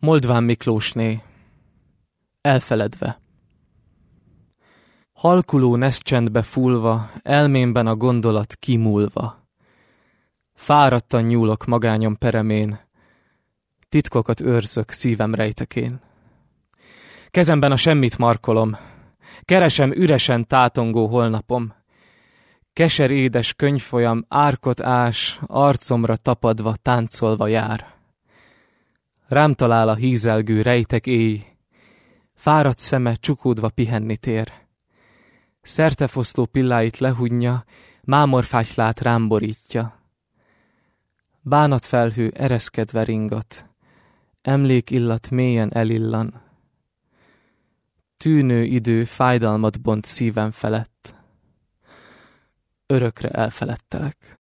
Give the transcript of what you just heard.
Moldván Miklósné, elfeledve. Halkuló neszcsendbe fúlva, elmémben a gondolat kimúlva. Fáradtan nyúlok magányom peremén, titkokat őrzök szívem rejtekén. Kezemben a semmit markolom, keresem üresen tátongó holnapom. Keser-édes könyvfolyam árkot ás, arcomra tapadva, táncolva jár. Rám talál a hízelgő rejtek éj, fáradt szeme csukódva pihenni tér. Szertefoszló pilláit lehunja, mámorfátylát rám borítja. Bánatfelhő ereszkedve ringat, emlékillat mélyen elillan. Tűnő idő fájdalmat bont szívem felett, örökre elfeledtelek.